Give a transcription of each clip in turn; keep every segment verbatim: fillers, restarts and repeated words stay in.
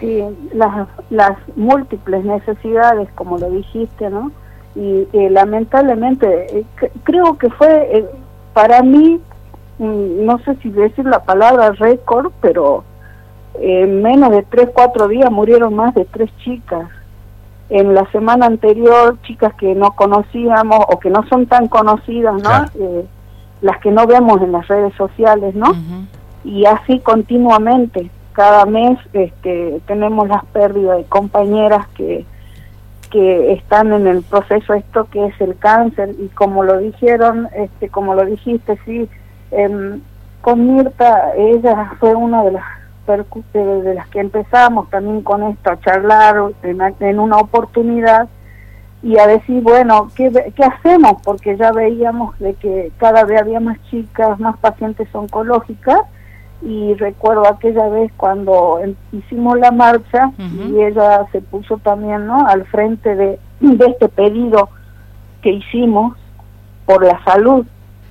Sí, las, las múltiples necesidades, como lo dijiste, ¿no? Y eh, lamentablemente, eh, creo que fue, eh, para mí, mm, no sé si decir la palabra récord, pero en menos de tres, cuatro días murieron más de tres chicas. En la semana anterior, chicas que no conocíamos o que no son tan conocidas, ¿no? Claro. Eh, las que no vemos en las redes sociales, ¿no? Uh-huh. Y así continuamente. Cada mes este, tenemos las pérdidas de compañeras que, que están en el proceso esto que es el cáncer, y como lo dijeron, este, como lo dijiste, sí, eh, con Mirta, ella fue una de las de, de las que empezamos también con esto, a charlar en, en una oportunidad y a decir, bueno, ¿qué, ¿qué hacemos? Porque ya veíamos de que cada vez había más chicas, más pacientes oncológicas. Y recuerdo aquella vez cuando hicimos la marcha, uh-huh, y ella se puso también, ¿no?, al frente de, de este pedido que hicimos por la salud.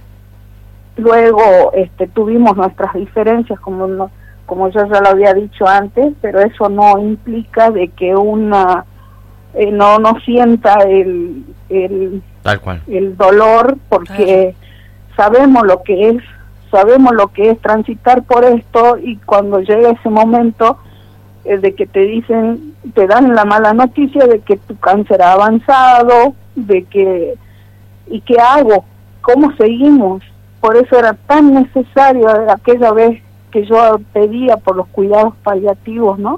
Luego este, tuvimos nuestras diferencias, como no, como yo ya lo había dicho antes, pero eso no implica de que una eh, no no sienta el el, Tal cual. el dolor, porque claro, sabemos lo que es sabemos lo que es transitar por esto, y cuando llega ese momento eh, de que te dicen, te dan la mala noticia de que tu cáncer ha avanzado, de que, ¿y qué hago? ¿Cómo seguimos? Por eso era tan necesario aquella vez que yo pedía por los cuidados paliativos, ¿no?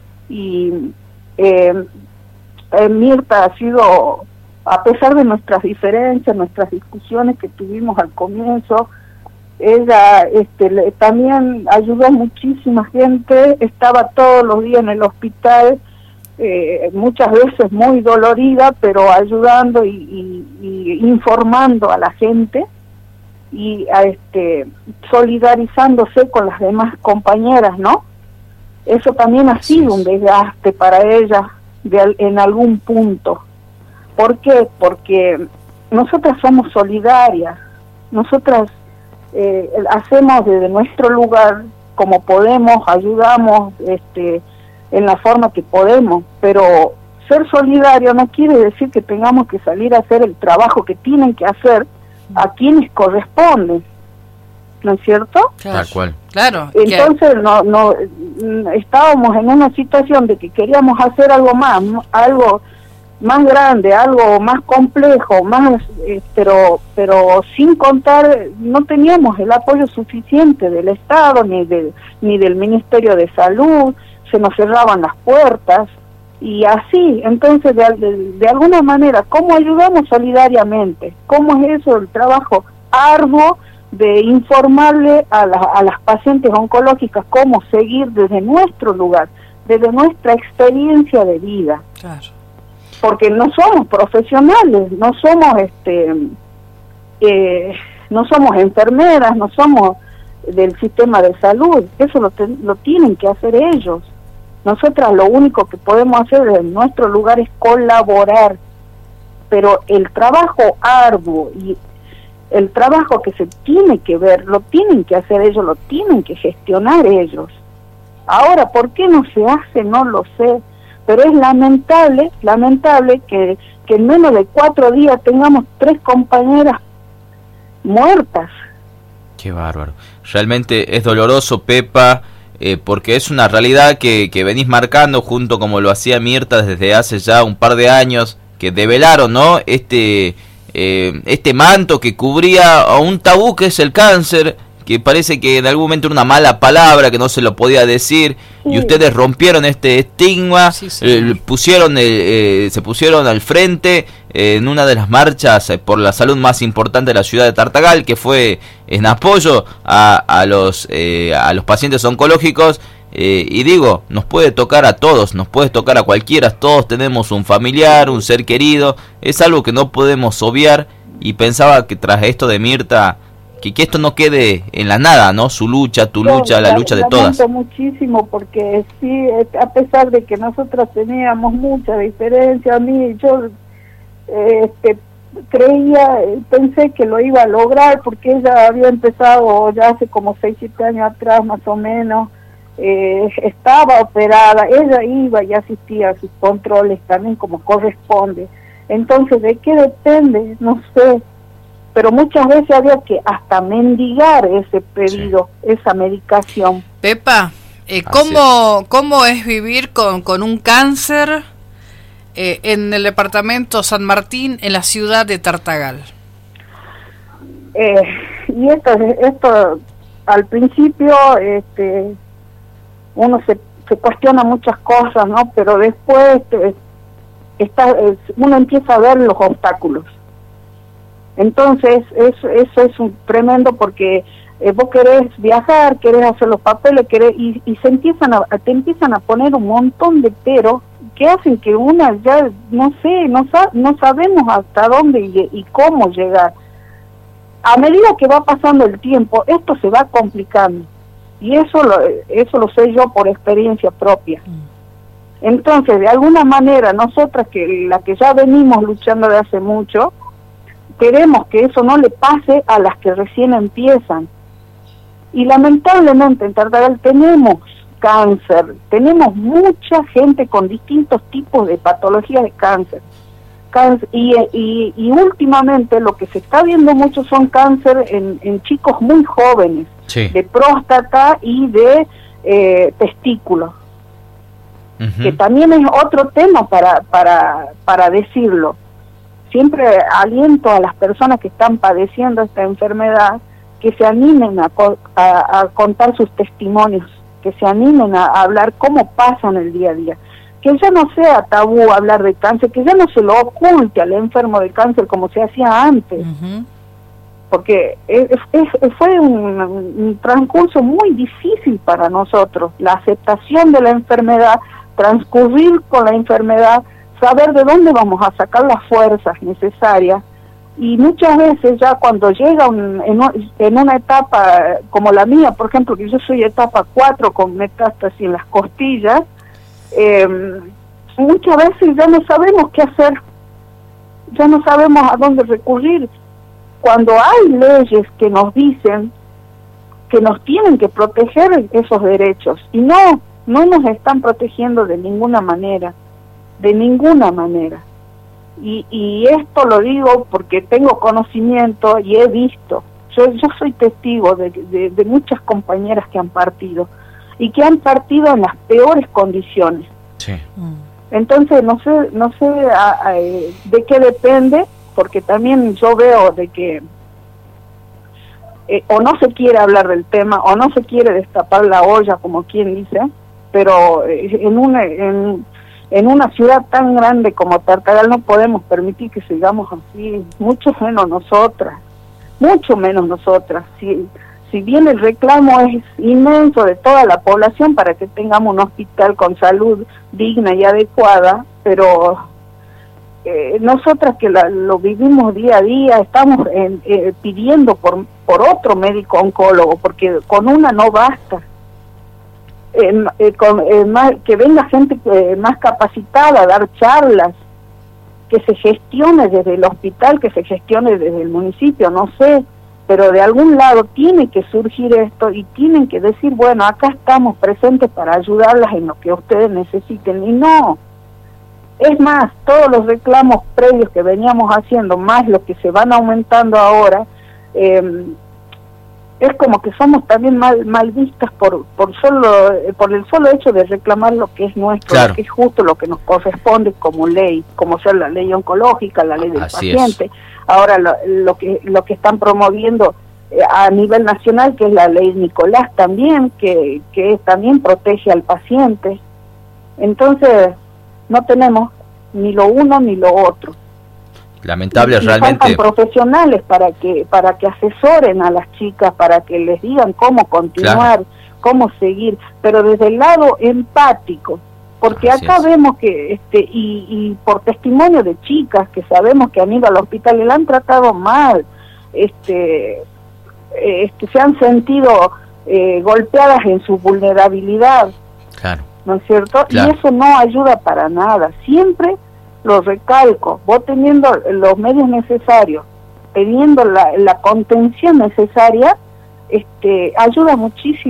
Y eh, eh, Mirta ha sido, a pesar de nuestras diferencias, nuestras discusiones que tuvimos al comienzo, ella este, le, también ayudó a muchísima gente, estaba todos los días en el hospital, eh, muchas veces muy dolorida, pero ayudando y, y, y informando a la gente y a, este, solidarizándose con las demás compañeras, ¿no? Eso también ha sido un desgaste para ella de, en algún punto. ¿Por qué? Porque nosotras somos solidarias, nosotras Eh, hacemos desde nuestro lugar como podemos, ayudamos este, en la forma que podemos, pero ser solidario no quiere decir que tengamos que salir a hacer el trabajo que tienen que hacer a quienes corresponden, ¿no es cierto? Claro. Tal cual. Claro. Entonces no, no estábamos en una situación de que queríamos hacer algo más, algo más grande, algo más complejo, más eh, pero pero sin contar, no teníamos el apoyo suficiente del Estado ni del ni del Ministerio de Salud, se nos cerraban las puertas y así. Entonces de, de, de alguna manera, ¿cómo ayudamos solidariamente? ¿Cómo es eso el trabajo arduo de informarle a, la, a las pacientes oncológicas cómo seguir desde nuestro lugar, desde nuestra experiencia de vida? Claro. Porque no somos profesionales, no somos este eh, no somos enfermeras, no somos del sistema de salud, eso lo, te, lo tienen que hacer ellos. Nosotras lo único que podemos hacer en nuestro lugar es colaborar, pero el trabajo arduo y el trabajo que se tiene que ver, lo tienen que hacer ellos, lo tienen que gestionar ellos. Ahora, ¿por qué no se hace? No lo sé. Pero es lamentable, lamentable que, que en menos de cuatro días tengamos tres compañeras muertas. Qué bárbaro. Realmente es doloroso, Pepa, eh, porque es una realidad que, que venís marcando junto como lo hacía Mirta desde hace ya un par de años, que develaron, ¿no? Este, eh, este manto que cubría a un tabú que es el cáncer, que parece que en algún momento era una mala palabra, que no se lo podía decir, sí. Y ustedes rompieron este estigma, sí, sí. Eh, pusieron eh, eh, se pusieron al frente eh, en una de las marchas eh, por la salud más importante de la ciudad de Tartagal, que fue en apoyo a, a los eh, a los pacientes oncológicos, eh, y digo, nos puede tocar a todos, nos puede tocar a cualquiera, todos tenemos un familiar, un ser querido, es algo que no podemos obviar, y pensaba que tras esto de Mirta, Que, que esto no quede en la nada, ¿no? Su lucha, tu no, lucha, la, la lucha de todas. Lamento muchísimo porque sí, a pesar de que nosotros teníamos mucha diferencia, a mí yo este, creía, pensé que lo iba a lograr porque ella había empezado ya hace como seis, siete años atrás más o menos, eh, estaba operada, ella iba y asistía a sus controles también como corresponde. Entonces, ¿de qué depende? No sé, pero muchas veces había que hasta mendigar ese pedido, sí. esa medicación. Pepa, eh, ¿cómo, ¿cómo es vivir con, con un cáncer eh, en el departamento San Martín, en la ciudad de Tartagal? Eh, y esto, esto al principio este, uno se, se cuestiona muchas cosas, ¿no? Pero después este, está, uno empieza a ver los obstáculos. Entonces eso, eso es un tremendo, porque eh, vos querés viajar, querés hacer los papeles, querés, y, y se empiezan a, te empiezan a poner un montón de peros que hacen que una ya, no sé, no, sa no sabemos hasta dónde y, y cómo llegar. A medida que va pasando el tiempo, esto se va complicando, y eso lo, eso lo sé yo por experiencia propia. Entonces, de alguna manera, nosotras, que la que ya venimos luchando de hace mucho, queremos que eso no le pase a las que recién empiezan. Y lamentablemente en Tartagal tenemos cáncer, tenemos mucha gente con distintos tipos de patologías de cáncer. Cáncer y, y, y últimamente lo que se está viendo mucho son cáncer en, en chicos muy jóvenes, sí. de próstata y de eh, testículos, uh-huh. que también es otro tema para, para, para decirlo. Siempre aliento a las personas que están padeciendo esta enfermedad que se animen a, a, a contar sus testimonios, que se animen a, a hablar cómo pasa en el día a día. Que ya no sea tabú hablar de cáncer, que ya no se lo oculte al enfermo de cáncer como se hacía antes. Uh-huh. Porque es, es, fue un, un transcurso muy difícil para nosotros, la aceptación de la enfermedad, transcurrir con la enfermedad, saber de dónde vamos a sacar las fuerzas necesarias, y muchas veces ya cuando llega un, en, en una etapa como la mía, por ejemplo, que yo soy etapa cuatro con metástasis en las costillas, eh, muchas veces ya no sabemos qué hacer, ya no sabemos a dónde recurrir, cuando hay leyes que nos dicen que nos tienen que proteger esos derechos, y no, no nos están protegiendo de ninguna manera. De ninguna manera. Y, y esto lo digo porque tengo conocimiento y he visto. Yo, yo soy testigo de, de, de muchas compañeras que han partido y que han partido en las peores condiciones. Sí. Entonces no sé, no sé a, a, de qué depende, porque también yo veo de que eh, o no se quiere hablar del tema o no se quiere destapar la olla, como quien dice, pero eh, en una en En una ciudad tan grande como Tartagal no podemos permitir que sigamos así, mucho menos nosotras, mucho menos nosotras. Si, si bien el reclamo es inmenso de toda la población para que tengamos un hospital con salud digna y adecuada, pero eh, nosotras que la, lo vivimos día a día, estamos en, eh, pidiendo por, por otro médico oncólogo, porque con una no basta. Eh, eh, con, eh, más, que venga gente eh, más capacitada a dar charlas, que se gestione desde el hospital, que se gestione desde el municipio, no sé, pero de algún lado tiene que surgir esto y tienen que decir, bueno, acá estamos presentes para ayudarlas en lo que ustedes necesiten. Y no, es más, todos los reclamos previos que veníamos haciendo, más los que se van aumentando ahora, eh, es como que somos también mal mal vistas por por solo por el solo hecho de reclamar lo que es nuestro, claro. lo que es justo, lo que nos corresponde como ley, como sea la ley oncológica, la ley del Así paciente. Es. Ahora lo, lo que lo que están promoviendo eh, a nivel nacional, que es la ley Nicolás también, que que también protege al paciente. Entonces no tenemos ni lo uno ni lo otro. Lamentable, y, y realmente. Faltan profesionales para que para que asesoren a las chicas, para que les digan cómo continuar, claro. cómo seguir, pero desde el lado empático, porque Así acá es. vemos que este y, y por testimonio de chicas que sabemos que han ido al hospital y la han tratado mal, este, este se han sentido eh, golpeadas en su vulnerabilidad, claro. ¿no es cierto? Claro. Y eso no ayuda para nada. Siempre lo recalco, vos teniendo los medios necesarios, teniendo la, la contención necesaria, este ayuda muchísimo.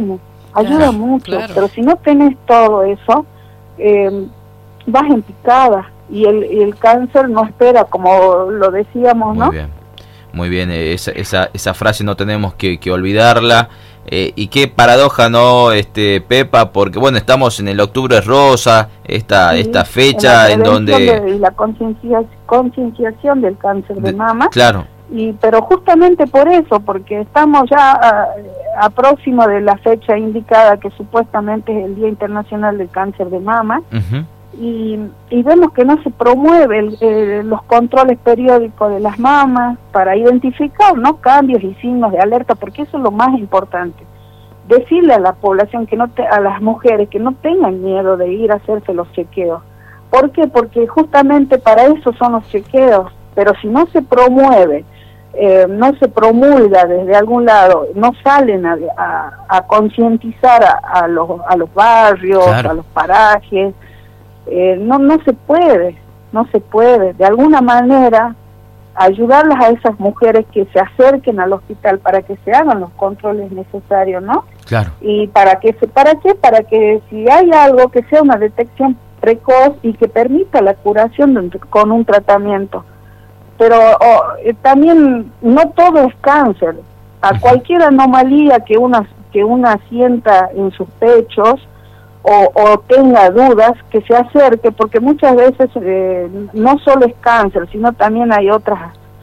ayuda claro, mucho, claro. Pero si no tenés todo eso, eh, vas en picada y el, y el cáncer no espera, como lo decíamos, ¿no? Muy bien, muy bien, esa, esa, esa frase no tenemos que, que olvidarla. Eh, y qué paradoja, ¿no, este Pepa? Porque bueno, estamos en el Octubre Rosa, esta, sí, esta fecha en, en donde... De, la conciencia, concienciación del cáncer de, de mama. Claro. Y, pero justamente por eso, porque estamos ya a, a próximo de la fecha indicada, que supuestamente es el Día Internacional del Cáncer de Mama, uh-huh. y, y vemos que no se promueve el, eh, los controles periódicos de las mamas para identificar, ¿no?, cambios y signos de alerta, porque eso es lo más importante. Decirle a la población, que no te, a las mujeres, que no tengan miedo de ir a hacerse los chequeos. ¿Por qué? Porque justamente para eso son los chequeos, pero si no se promueve, Eh, no se promulga desde algún lado, no salen a, a, a concientizar a, a, los, a los barrios, claro. a los parajes, eh, no, no se puede, no se puede, de alguna manera ayudarlas a esas mujeres que se acerquen al hospital para que se hagan los controles necesarios, ¿no? Claro. Y para que se, ¿para qué? Para que si hay algo, que sea una detección precoz y que permita la curación de un, con un tratamiento. Pero oh, eh, también no todo es cáncer. A cualquier anomalía que una que una sienta en sus pechos o, o tenga dudas, que se acerque, porque muchas veces eh, no solo es cáncer, sino también hay otras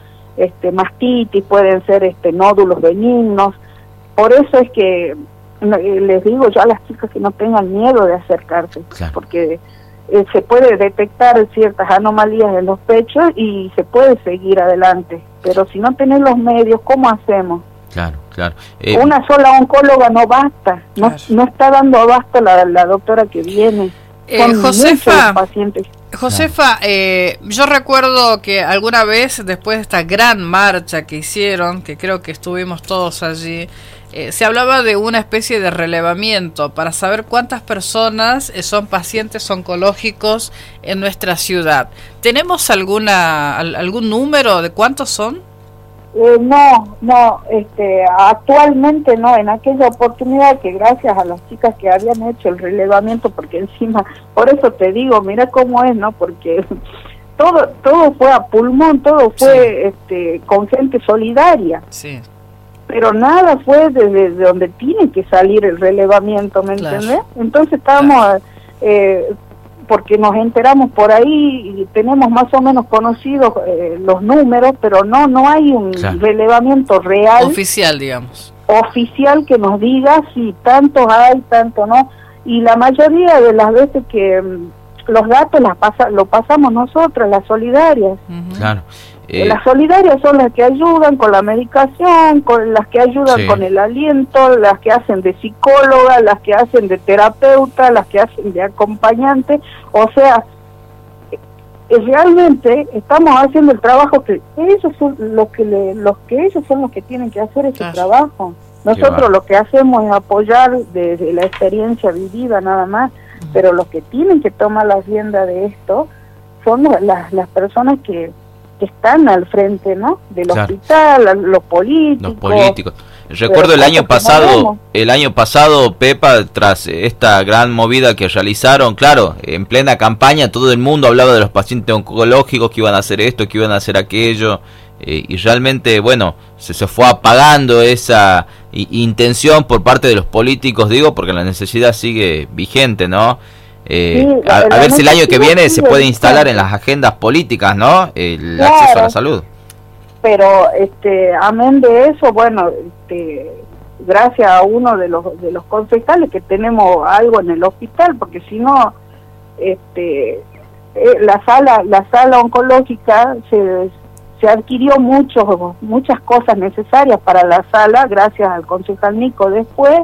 este, mastitis, pueden ser este, nódulos benignos. Por eso es que eh, les digo yo a las chicas que no tengan miedo de acercarse, claro. porque Eh, se puede detectar ciertas anomalías en los pechos y se puede seguir adelante, pero si no tenés los medios, ¿cómo hacemos? Claro, claro. Eh, Una sola oncóloga no basta, no, claro. no está dando abasto la, la doctora que viene. Eh, Josefa, pacientes. Josefa eh, yo recuerdo que alguna vez, después de esta gran marcha que hicieron, que creo que estuvimos todos allí, Eh, se hablaba de una especie de relevamiento para saber cuántas personas eh, son pacientes oncológicos en nuestra ciudad. ¿Tenemos alguna al, algún número de cuántos son? Eh, no, no, este, actualmente no. En aquella oportunidad, que gracias a las chicas que habían hecho el relevamiento, porque encima, por eso te digo, mira cómo es, ¿no? Porque todo todo fue a pulmón, todo fue sí. este, con gente solidaria. Sí. Pero nada fue desde de donde tiene que salir el relevamiento, ¿me claro. entendés? Entonces estábamos, claro. eh, porque nos enteramos por ahí y tenemos más o menos conocidos eh, los números, pero no no hay un claro. relevamiento real. Oficial, digamos. Oficial que nos diga si tantos hay, tanto no. Y la mayoría de las veces que um, los datos las pasa, lo pasamos nosotras, las solidarias. Uh-huh. Claro. Eh, las solidarias son las que ayudan con la medicación, con las que ayudan sí. con el aliento, las que hacen de psicóloga, las que hacen de terapeuta, las que hacen de acompañante. O sea, eh, realmente estamos haciendo el trabajo que ellos son los que le, los que ellos son los que tienen que hacer ese claro. trabajo. Nosotros lo que hacemos es apoyar desde la experiencia vivida nada más, uh-huh. pero los que tienen que tomar la rienda de esto son las las personas que que están al frente, ¿no? Del claro. hospital, los políticos. Los políticos. Recuerdo el año pasado, el año pasado, Pepa, tras esta gran movida que realizaron, claro, en plena campaña todo el mundo hablaba de los pacientes oncológicos, que iban a hacer esto, que iban a hacer aquello, eh, y realmente, bueno, se, se fue apagando esa i, intención por parte de los políticos, digo, porque la necesidad sigue vigente, ¿no? Eh, sí, a, a ver si el año que viene se puede instalar en las agendas políticas, ¿no? El claro, acceso a la salud. Pero, este, amén de eso, bueno, este, gracias a uno de los de los concejales que tenemos algo en el hospital, porque si no, este, eh, la sala la sala oncológica se se adquirió muchos muchas cosas necesarias para la sala, gracias al concejal Nico después.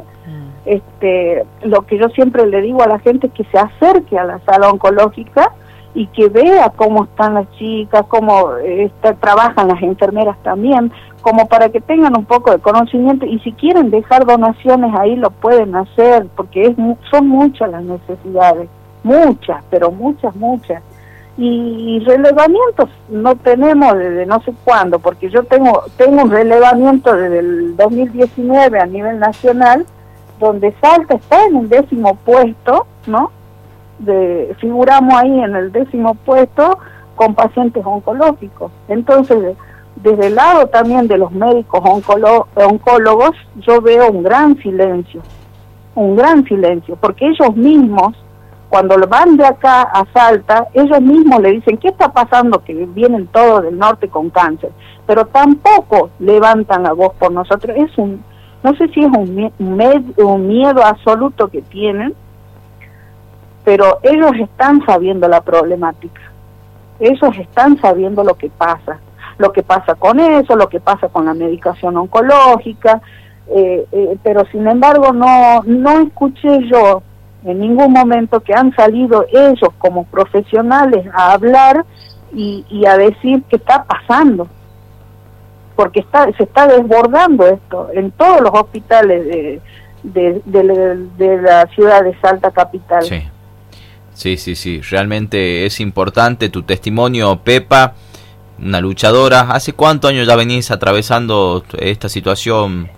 Este, lo que yo siempre le digo a la gente es que se acerque a la sala oncológica y que vea cómo están las chicas, cómo está, trabajan las enfermeras también, como para que tengan un poco de conocimiento, y si quieren dejar donaciones ahí lo pueden hacer, porque es son muchas las necesidades, muchas, pero muchas, muchas. Y, y relevamientos no tenemos desde no sé cuándo, porque yo tengo tengo un relevamiento desde el dos mil diecinueve a nivel nacional, donde Salta está en el décimo puesto, ¿no? De, figuramos ahí en el décimo puesto con pacientes oncológicos. Entonces, desde el lado también de los médicos oncolo- oncólogos, yo veo un gran silencio, un gran silencio, porque ellos mismos, cuando van de acá a Salta, ellos mismos le dicen, ¿qué está pasando? Que vienen todos del norte con cáncer, pero tampoco levantan la voz por nosotros. Es un, no sé si es un, un, un miedo absoluto que tienen, pero ellos están sabiendo la problemática, ellos están sabiendo lo que pasa, lo que pasa con eso, lo que pasa con la medicación oncológica, eh, eh, pero sin embargo no, no escuché yo en ningún momento que han salido ellos como profesionales a hablar y, y a decir qué está pasando, porque está, se está desbordando esto en todos los hospitales de, de, de, de, de la ciudad de Salta capital. Sí. Sí, sí, sí, realmente es importante tu testimonio, Pepa, una luchadora. ¿Hace cuántos años ya venís atravesando esta situación?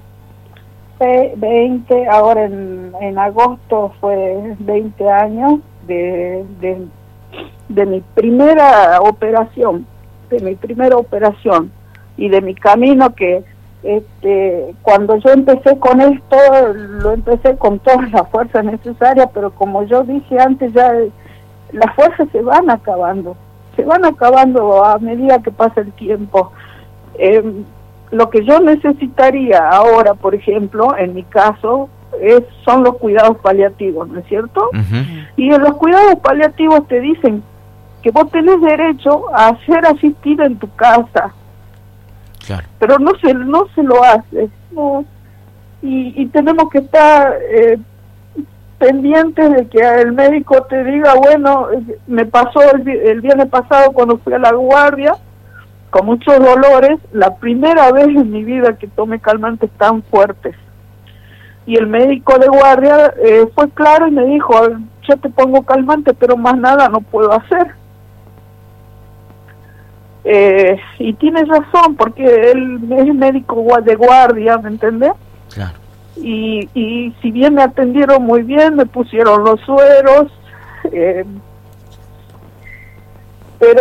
veinte, ahora en, en agosto fue veinte años de, de, de mi primera operación, de mi primera operación y de mi camino que este, cuando yo empecé con esto, lo empecé con todas las fuerzas necesarias, pero como yo dije antes, ya las fuerzas se van acabando, se van acabando a medida que pasa el tiempo. Eh, lo que yo necesitaría ahora, por ejemplo, en mi caso, es, son los cuidados paliativos, ¿no es cierto? Uh-huh. Y en los cuidados paliativos te dicen que vos tenés derecho a ser asistido en tu casa. Claro. Pero no se no se lo hace, no. y, y tenemos que estar eh, pendientes de que el médico te diga, bueno, me pasó el, el viernes pasado cuando fui a la guardia con muchos dolores, la primera vez en mi vida que tomé calmantes tan fuertes, y el médico de guardia eh, fue claro y me dijo, yo te pongo calmante pero más nada no puedo hacer. Eh, y tienes razón, porque él es médico de guardia, ¿me entendés? Claro. Y, y si bien me atendieron muy bien, me pusieron los sueros, eh, pero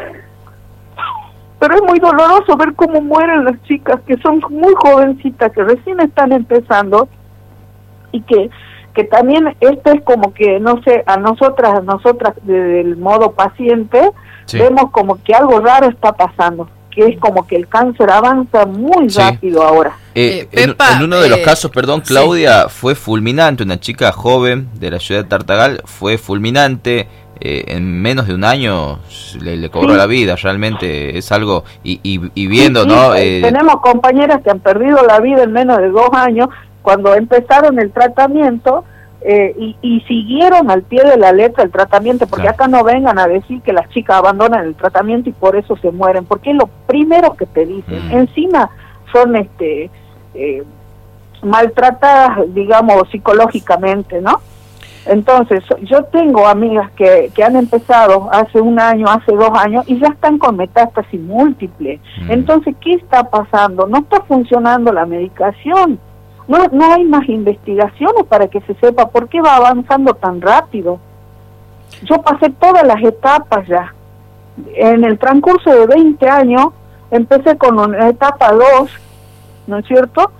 pero es muy doloroso ver cómo mueren las chicas que son muy jovencitas, que recién están empezando, y que que también esto es como que, no sé, a nosotras, a nosotras del modo paciente, sí, vemos como que algo raro está pasando, que es como que el cáncer avanza muy sí. rápido ahora. Eh, eh, Pepa, en, en uno de los eh, casos, perdón, Claudia, sí. fue fulminante, una chica joven de la ciudad de Tartagal, fue fulminante, eh, en menos de un año le, le cobró sí. la vida, realmente es algo, y, y, y viendo, sí, sí, ¿no? Eh, tenemos compañeras que han perdido la vida en menos de dos años, cuando empezaron el tratamiento eh, y, y siguieron al pie de la letra el tratamiento, porque claro. acá no vengan a decir que las chicas abandonan el tratamiento y por eso se mueren, porque es lo primero que te dicen. Mm. Encima son este eh, maltratadas, digamos, psicológicamente, ¿no? Entonces, yo tengo amigas que, que han empezado hace un año, hace dos años, y ya están con metástasis múltiple. Mm. Entonces, ¿qué está pasando? No está funcionando la medicación. No, no hay más investigaciones para que se sepa por qué va avanzando tan rápido. Yo pasé todas las etapas ya. En el transcurso de veinte años, empecé con una etapa dos, ¿no es cierto?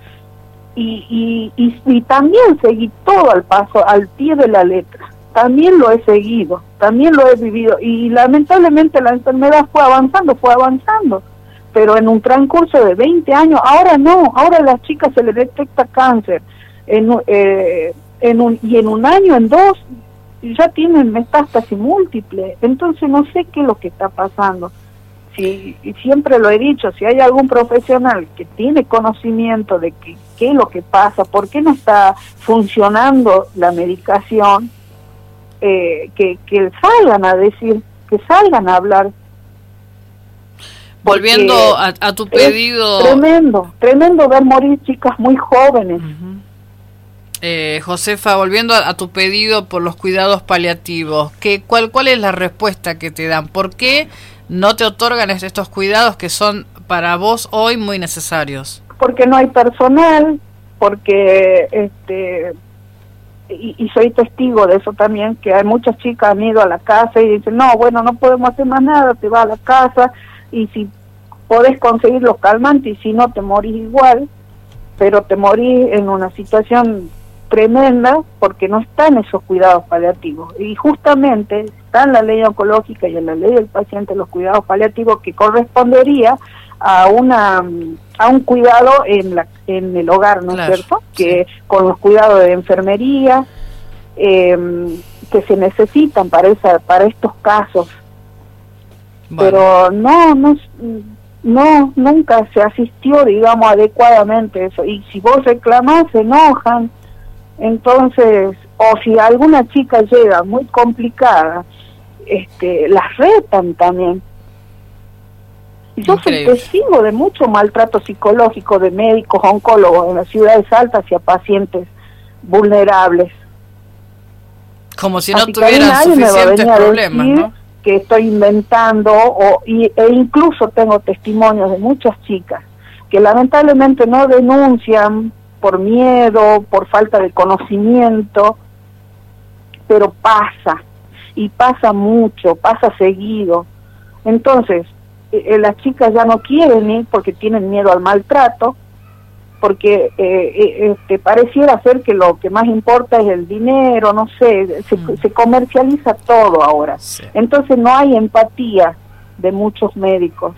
Y, y, y, y también seguí todo al paso, al pie de la letra. También lo he seguido, también lo he vivido. Y lamentablemente la enfermedad fue avanzando, fue avanzando. Pero en un transcurso de veinte años, ahora no, ahora a las chicas se les detecta cáncer, en, eh, en un, y en un año, en dos, ya tienen metástasis múltiple. Entonces no sé qué es lo que está pasando. Si, y siempre lo he dicho, si hay algún profesional que tiene conocimiento de que, qué es lo que pasa, por qué no está funcionando la medicación, eh, que, que salgan a decir, que salgan a hablar. Volviendo a, a tu pedido... Tremendo, tremendo ver morir chicas muy jóvenes. Uh-huh. eh, Josefa, volviendo a, a tu pedido por los cuidados paliativos, ¿qué, cuál, ¿cuál es la respuesta que te dan? ¿Por qué no te otorgan estos cuidados que son para vos hoy muy necesarios? Porque no hay personal, porque este y, y soy testigo de eso también, que hay muchas chicas han ido a la casa y dicen, no, bueno, no podemos hacer más nada, te vas a la casa y si podés conseguir los calmantes y si no te morís igual, pero te morís en una situación tremenda porque no están esos cuidados paliativos. Y justamente está en la ley oncológica y en la ley del paciente los cuidados paliativos que correspondería a una a un cuidado en la en el hogar, ¿no es claro, cierto? sí. Que con los cuidados de enfermería eh, que se necesitan para esa para estos casos. Bueno. Pero no no no nunca se asistió, digamos, adecuadamente eso. Y si vos reclamás se enojan. Entonces, o si alguna chica llega muy complicada, este, las retan también. Yo soy testigo de mucho maltrato psicológico de médicos, oncólogos en las ciudades altas hacia pacientes vulnerables. Como si no Así tuvieran suficientes problemas, ¿no? Que estoy inventando, o, y, e incluso tengo testimonios de muchas chicas que lamentablemente no denuncian por miedo, por falta de conocimiento, pero pasa, y pasa mucho, pasa seguido. Entonces, eh, las chicas ya no quieren ir porque tienen miedo al maltrato, porque eh, eh, este, pareciera ser que lo que más importa es el dinero, no sé, se, mm. se comercializa todo ahora. Sí. Entonces no hay empatía de muchos médicos.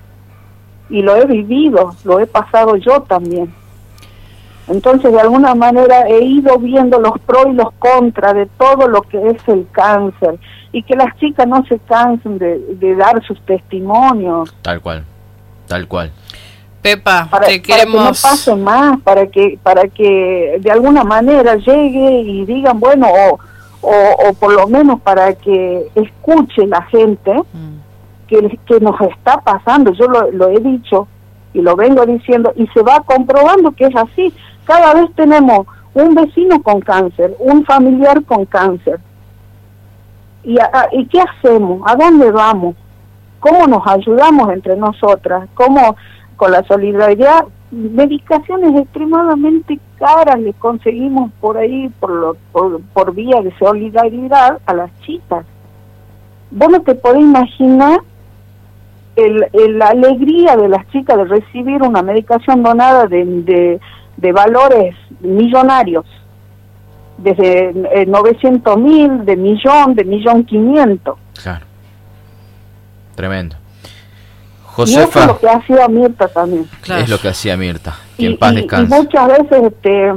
Y lo he vivido, lo he pasado yo también. Entonces, de alguna manera he ido viendo los pros y los contras de todo lo que es el cáncer y que las chicas no se cansen de, de dar sus testimonios. Tal cual, tal cual. Pepa, para, te para queremos... que no pase más, para que para que de alguna manera llegue y digan, bueno, o, o, o por lo menos para que escuche la gente mm. que, que nos está pasando. Yo lo, lo he dicho y lo vengo diciendo y se va comprobando que es así. Cada vez tenemos un vecino con cáncer, un familiar con cáncer. ¿Y, a, ¿Y qué hacemos? ¿A dónde vamos? ¿Cómo nos ayudamos entre nosotras? ¿Cómo con la solidaridad? Medicaciones extremadamente caras le conseguimos por ahí, por, lo, por, por vía de solidaridad a las chicas. Vos no te podés imaginar el, el, la alegría de las chicas de recibir una medicación donada de... de de valores millonarios, desde eh, novecientos mil, de millón, de millón quinientos. Claro. Tremendo. Josefa. Y eso es lo que hacía Mirta también. Claro. Es lo que hacía Mirta. Que y, en paz y, descanse. Y muchas veces, este,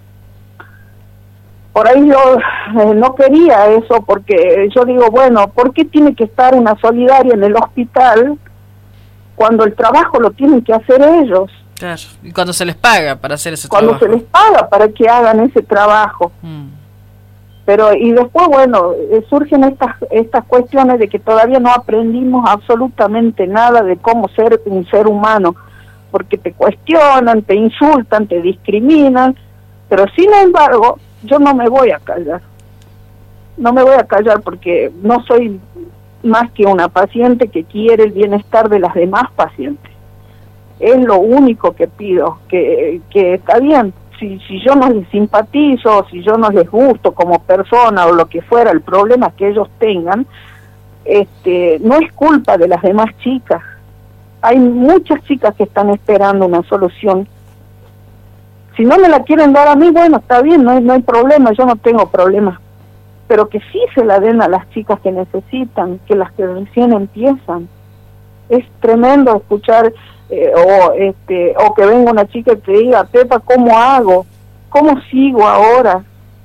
por ahí yo eh, no quería eso, porque yo digo, bueno, ¿por qué tiene que estar una solidaria en el hospital cuando el trabajo lo tienen que hacer ellos? Claro, y cuando se les paga para hacer ese cuando trabajo. Cuando se les paga para que hagan ese trabajo. Mm. Pero, y después, bueno, eh, surgen estas estas cuestiones de que todavía no aprendimos absolutamente nada de cómo ser un ser humano, porque te cuestionan, te insultan, te discriminan, pero sin embargo, yo no me voy a callar. No me voy a callar porque no soy más que una paciente que quiere el bienestar de las demás pacientes. Es lo único que pido, que, que está bien, si, si yo no les simpatizo, si yo no les gusto como persona o lo que fuera, el problema que ellos tengan, este, no es culpa de las demás chicas. Hay muchas chicas que están esperando una solución. Si no me la quieren dar a mí, bueno, está bien, no hay, no hay problema, yo no tengo problema. Pero que sí se la den a las chicas que necesitan, que las que recién empiezan. Es tremendo escuchar... Eh, o este o que venga una chica y te diga, Pepa, ¿cómo hago? ¿Cómo sigo ahora?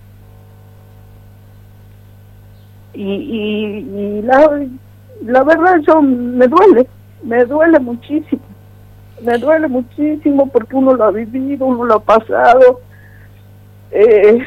Y, y, y la, la verdad yo me duele, me duele muchísimo, me duele muchísimo porque uno lo ha vivido, uno lo ha pasado, eh,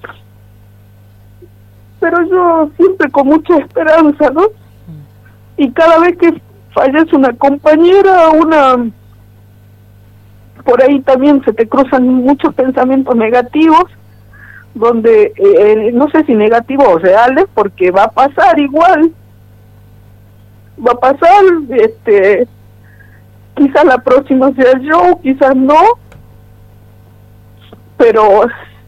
pero yo siempre con mucha esperanza, ¿no? Y cada vez que fallece una compañera, una por ahí también se te cruzan muchos pensamientos negativos, donde eh, no sé si negativos o reales, porque va a pasar igual, va a pasar, este, quizás la próxima sea yo, quizás no, pero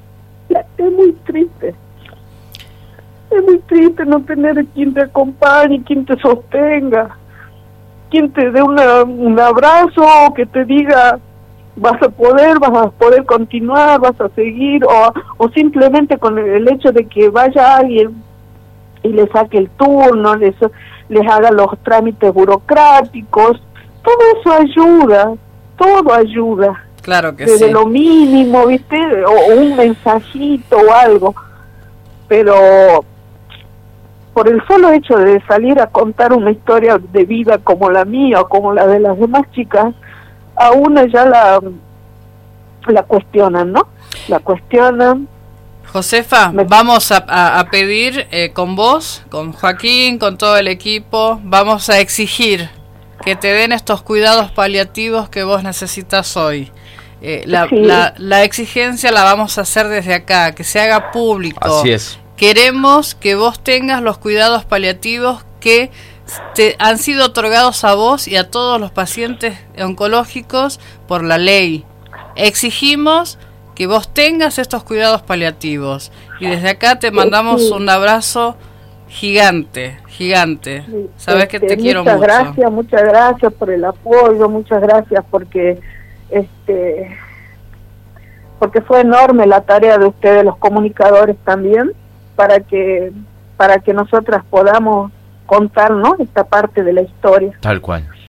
es muy triste. Es muy triste no tener quien te acompañe, quien te sostenga, quien te dé una, un abrazo, que te diga vas a poder, vas a poder continuar, vas a seguir, o, o simplemente con el hecho de que vaya alguien y le saque el turno, les, les haga los trámites burocráticos, todo eso ayuda, todo ayuda. Claro que Desde sí. lo mínimo, ¿viste? O, o un mensajito o algo, pero por el solo hecho de salir a contar una historia de vida como la mía o como la de las demás chicas, a una ya la, la cuestionan, ¿no? La cuestionan. Josefa, Me... vamos a, a, a pedir eh, con vos, con Joaquín, con todo el equipo, vamos a exigir que te den estos cuidados paliativos que vos necesitas hoy. Eh, la, sí. la, la exigencia la vamos a hacer desde acá, que se haga público. Así es. Queremos que vos tengas los cuidados paliativos que te han sido otorgados a vos y a todos los pacientes oncológicos por la ley. Exigimos que vos tengas estos cuidados paliativos y desde acá te mandamos sí. un abrazo gigante, gigante. Sí. Sabes este, que te quiero muchas mucho. Muchas gracias, muchas gracias por el apoyo, muchas gracias porque este porque fue enorme la tarea de ustedes, los comunicadores también, para que para que nosotras podamos contar, ¿no?, esta parte de la historia. Tal cual.